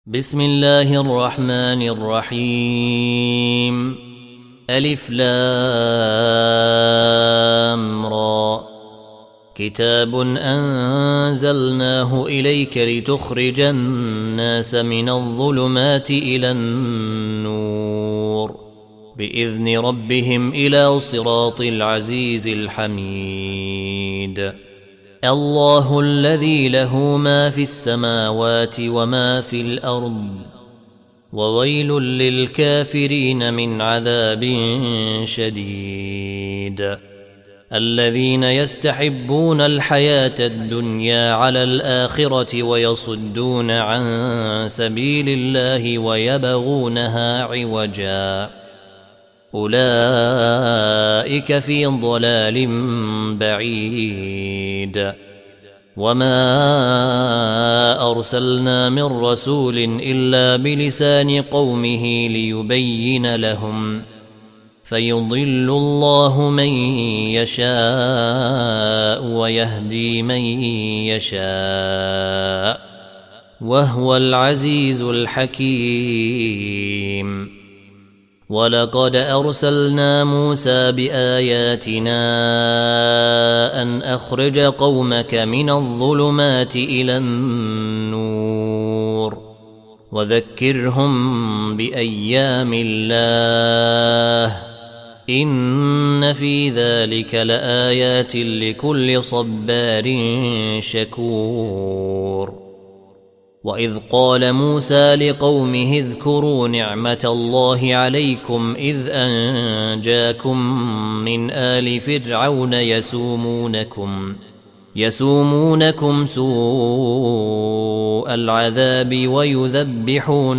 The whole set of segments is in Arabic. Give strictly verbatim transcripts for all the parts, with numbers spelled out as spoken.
بسم الله الرحمن الرحيم. ألف لام را. كتاب أنزلناه إليك لتخرج الناس من الظلمات إلى النور بإذن ربهم إلى صراط العزيز الحميد. الله الذي له ما في السماوات وما في الأرض وويل للكافرين من عذاب شديد. الذين يستحبون الحياة الدنيا على الآخرة ويصدون عن سبيل الله ويبغونها عوجا أولئك في ضلال بعيد. وما أرسلنا من رسول إلا بلسان قومه ليبين لهم فيضل الله من يشاء ويهدي من يشاء وهو العزيز الحكيم. ولقد أرسلنا موسى بآياتنا أن أخرج قومك من الظلمات إلى النور وذكرهم بأيام الله إن في ذلك لآيات لكل صبار شكور. وإذ قال موسى لقومه اذكروا نعمة الله عليكم إذ أنجاكم من آل فرعون يسومونكم يسومونكم سوء العذاب ويذبحون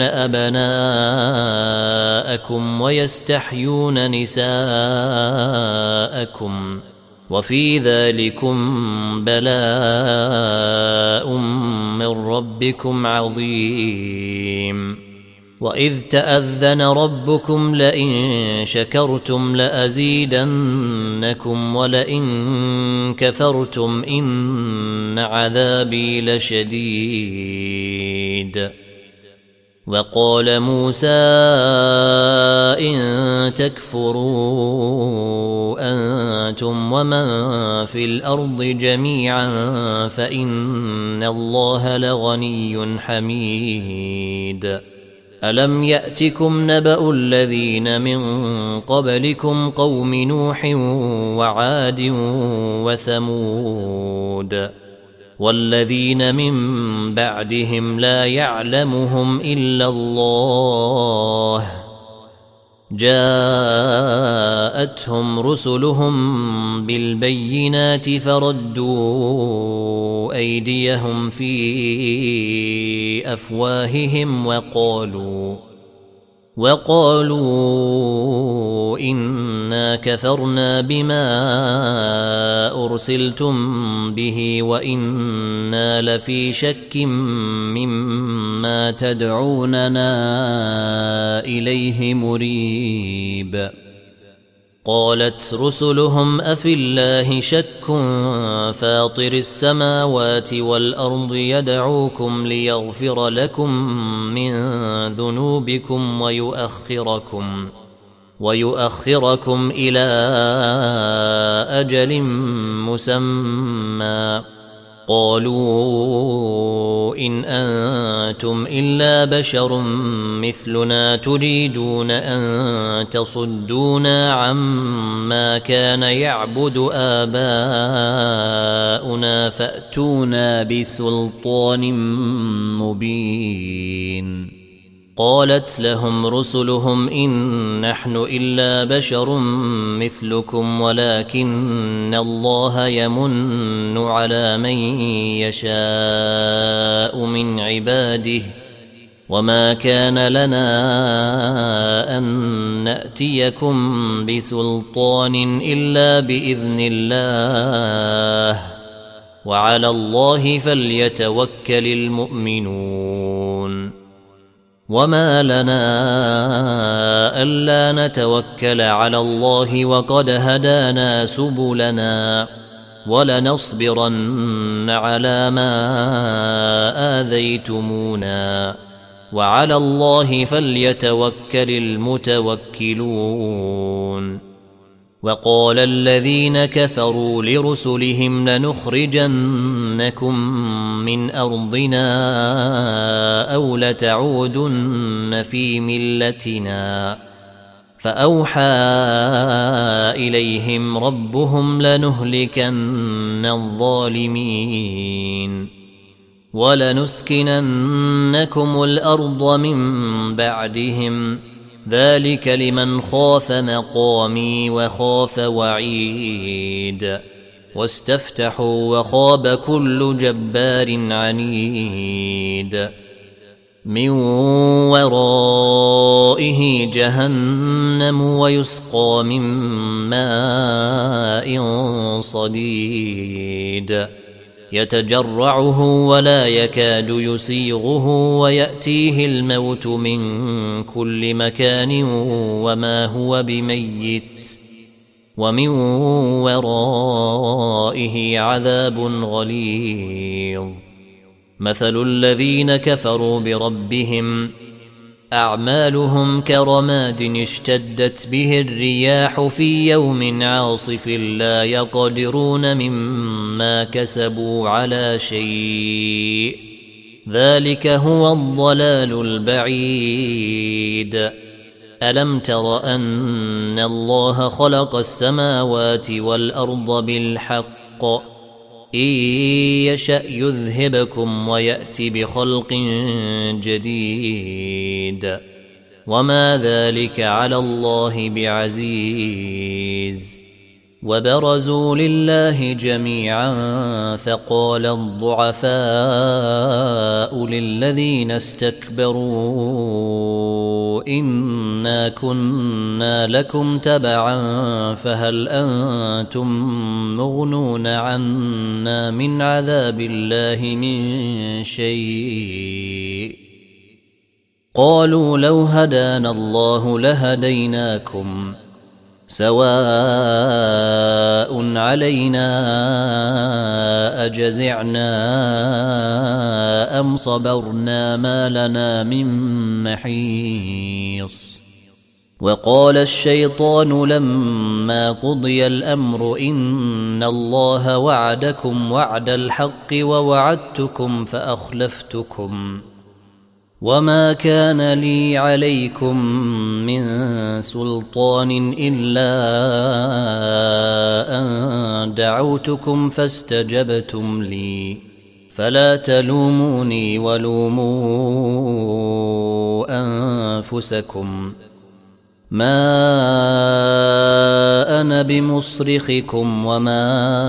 أبناءكم ويستحيون نساءكم وفي ذلكم بلاء من ربكم عظيم. وإذ تأذن ربكم لئن شكرتم لأزيدنكم ولئن كفرتم إن عذابي لشديد. وقال موسى إن تكفروا أنتم ومن في الأرض جميعا فإن الله لغني حميد. ألم يأتكم نبأ الذين من قبلكم قوم نوح وعاد وثمود والذين من بعدهم لا يعلمهم إلا الله جاءتهم رسلهم بالبينات فردوا أيديهم في أفواههم وقالوا وقالوا إنا كفرنا بما أرسلتم به وإنا لفي شك مما تدعوننا إليه مريب. قالت رسلهم أفي الله شك فاطر السماوات والأرض يدعوكم ليغفر لكم من ذنوبكم ويؤخركم ويؤخركم إلى أجل مسمى. قالوا إن أنتم إلا بشر مثلنا تريدون أن تصدونا عما كان يعبد آباؤنا فأتونا بسلطان مبين. قالت لهم رسلهم إن نحن إلا بشر مثلكم ولكن الله يمن على من يشاء من عباده وما كان لنا أن نأتيكم بسلطان إلا بإذن الله وعلى الله فليتوكل المؤمنون. وما لنا ألا نتوكل على الله وقد هدانا سبلنا ولنصبرن على ما آذيتمونا وعلى الله فليتوكل المتوكلون. وقال الذين كفروا لرسلهم لنخرجنكم من أرضنا أو لتعودن في ملتنا فأوحى إليهم ربهم لنهلكن الظالمين ولنسكننكم الأرض من بعدهم ذلك لمن خاف مقامي وخاف وعيد. واستفتحوا وخاب كل جبار عنيد من ورائه جهنم ويسقى من ماء صديد يتجرعه ولا يكاد يسيغه ويأتيه الموت من كل مكان وما هو بميت ومن ورائه عذاب غليظ. مثل الذين كفروا بربهم أعمالهم كرماد اشتدت به الرياح في يوم عاصف لا يقدرون مما كسبوا على شيء ذلك هو الضلال البعيد. ألم تر أن الله خلق السماوات والأرض بالحق إن يشأ يذهبكم ويأتي بخلق جديد وما ذلك على الله بعزيز. وبرزوا لله جميعا فقال الضعفاء للذين استكبروا إنا كنا لكم تبعا فهل أنتم مغنون عنا من عذاب الله من شيء قالوا لو هدانا الله لهديناكم سواء علينا أجزعنا أم صبرنا ما لنا من محيص. وقال الشيطان لما قضي الأمر إن الله وعدكم وعد الحق ووعدتكم فأخلفتكم وما كان لي عليكم من سلطان إلا أن دعوتكم فاستجبتم لي فلا تلوموني ولوموا أنفسكم ما أنا بمصرخكم وما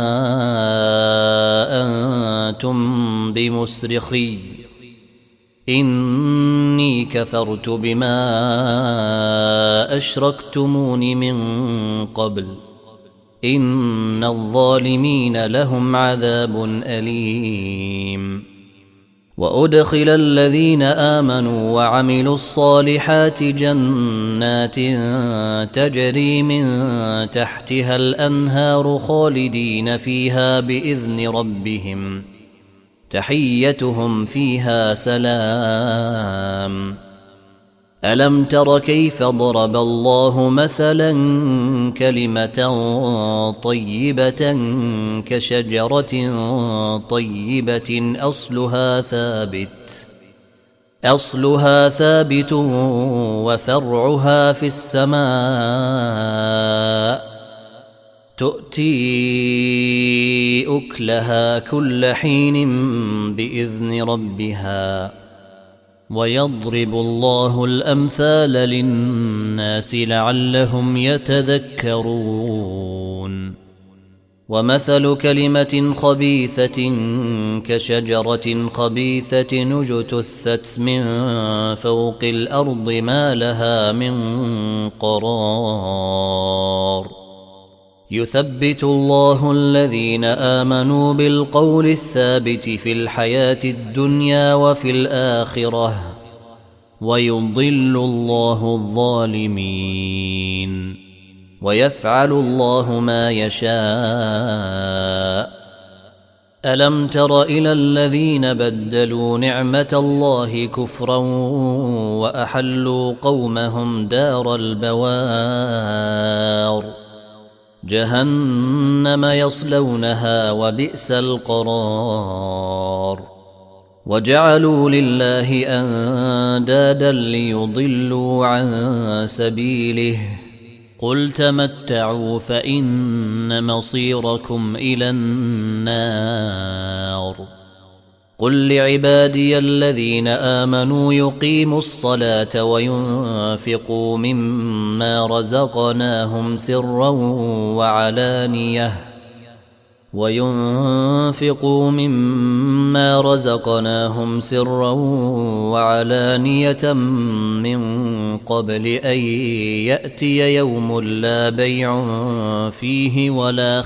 أنتم بمصرخي إني كفرت بما أشركتمون من قبل إن الظالمين لهم عذاب أليم. وأدخل الذين آمنوا وعملوا الصالحات جنات تجري من تحتها الأنهار خالدين فيها بإذن ربهم تحيتهم فيها سلام. ألم تر كيف ضرب الله مثلا كلمة طيبة كشجرة طيبة أصلها ثابت أصلها ثابت وفرعها في السماء تؤتي أكلها كل حين بإذن ربها ويضرب الله الأمثال للناس لعلهم يتذكرون. ومثل كلمة خبيثة كشجرة خبيثة اجتثت من فوق الأرض ما لها من قرار يثبت الله الذين آمنوا بالقول الثابت في الحياة الدنيا وفي الآخرة ويضل الله الظالمين ويفعل الله ما يشاء. ألم تر إلى الذين بدلوا نعمة الله كفرا وأحلوا قومهم دار البوار جهنم يصلونها وبئس القرار وجعلوا لله أندادا ليضلوا عن سبيله قل تمتعوا فإن مصيركم إلى النار قل لعبادي الذين آمنوا يقيموا الصلاة وينفقوا مما رزقناهم سرا وعلانية وينفقوا مما رزقناهم سرا وعلانية من قبل أن يأتي يوم لا بيع فيه ولا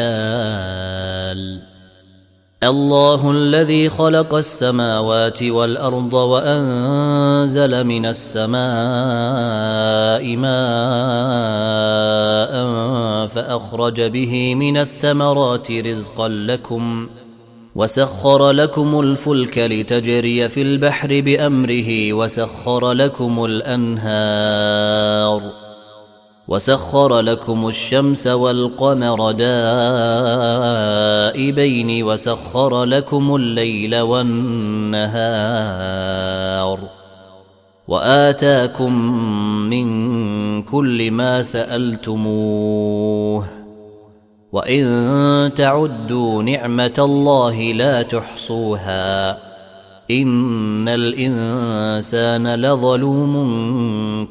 خلال الله الذي خلق السماوات والأرض وأنزل من السماء ماء فأخرج به من الثمرات رزقا لكم وسخر لكم الفلك لتجري في البحر بأمره وسخر لكم الأنهار وسخر لكم الشمس والقمر دائبين وسخر لكم الليل والنهار وآتاكم من كل ما سألتموه وإن تعدوا نعمة الله لا تحصوها إن الإنسان لظلوم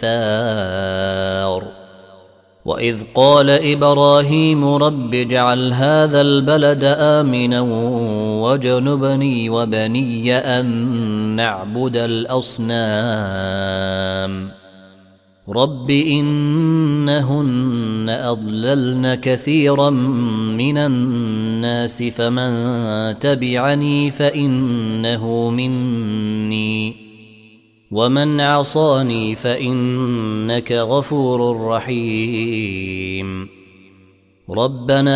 كفار وإذ قال إبراهيم رب اجعل هذا البلد آمنا واجنبني وبني أن نعبد الأصنام رب إنهن أضللن كثيرا من الناس فمن تبعني فإنه مني ومن عصاني فإنك غفور رحيم ربنا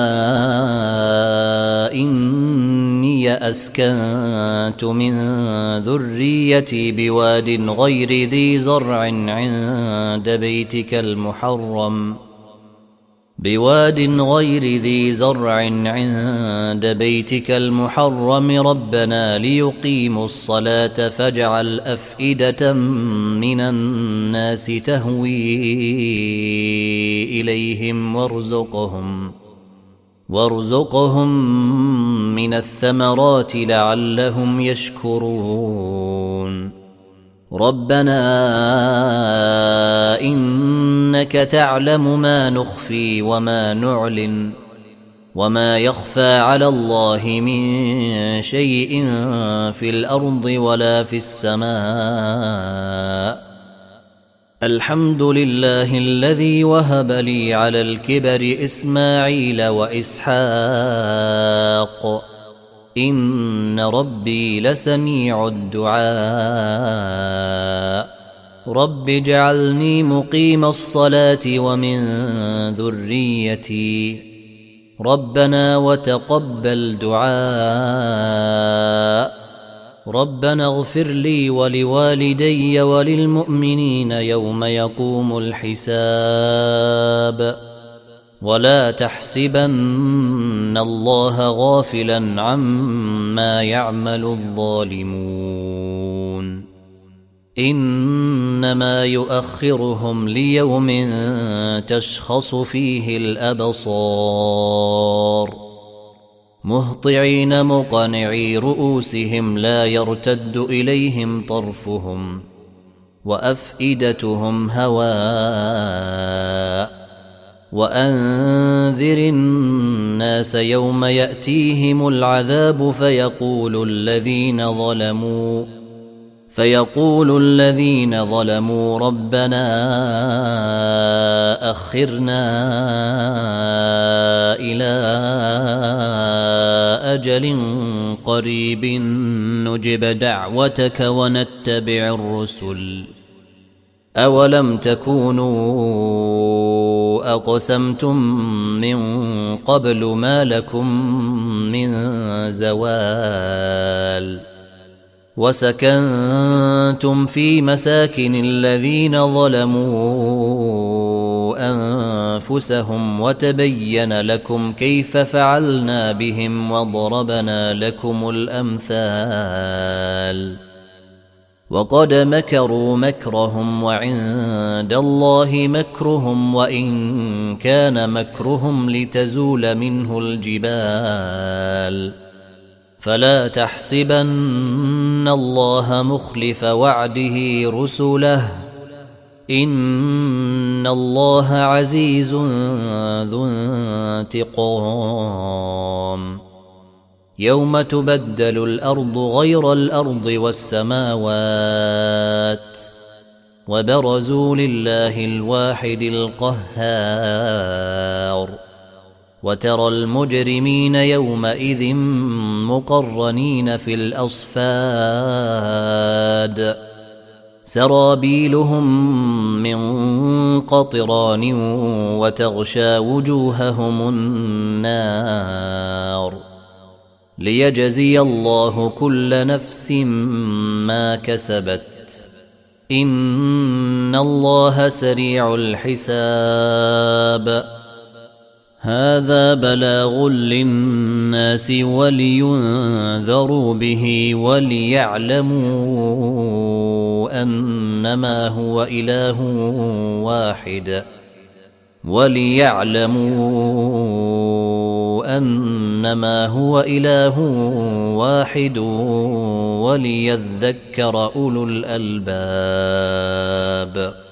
إني أسكنت من ذريتي بواد غير ذي زرع عند بيتك المحرم بواد غير ذي زرع عند بيتك المحرم ربنا ليقيموا الصلاة فاجعل أفئدة من الناس تهوي إليهم وارزقهم وارزقهم من الثمرات لعلهم يشكرون ربنا إنك تعلم ما نخفي وما نعلن وما يخفى على الله من شيء في الأرض ولا في السماء الحمد لله الذي وهب لي على الكبر إسماعيل وإسحاق إن ربي لسميع الدعاء رب اجعلني مقيم الصلاة ومن ذريتي ربنا وتقبل دعاء ربنا اغفر لي ولوالدي وللمؤمنين يوم يقوم الحساب ولا تحسبن الله غافلا عما يعمل الظالمون إنما يؤخرهم ليوم تشخص فيه الأبصار مهطعين مقنعي رؤوسهم لا يرتد إليهم طرفهم وأفئدتهم هواء وأنذر الناس يوم يأتيهم العذاب فيقول الذين ظلموا فيقول الذين ظلموا ربنا أخرنا إلى أجل قريب نجب دعوتك ونتبع الرسل أولم تكونوا أقسمتم من قبل ما لكم من زوال وسكنتم في مساكن الذين ظلموا أنفسهم وتبين لكم كيف فعلنا بهم وضربنا لكم الأمثال وقد مكروا مكرهم وعند الله مكرهم وإن كان مكرهم لتزول منه الجبال فلا تحسبن الله مخلف وعده رسله إن الله عزيز ذو انتقام يوم تبدل الأرض غير الأرض والسماوات وبرزوا لله الواحد القهار وترى المجرمين يومئذ مقرنين في الأصفاد سرابيلهم من قطران وتغشى وجوههم النار ليجزي الله كل نفس ما كسبت إن الله سريع الحساب هذا بلاغ للناس ولينذروا به وليعلموا أنما هو إله واحد وليعلموا أنما هو إله واحد وليذكر أولو الألباب.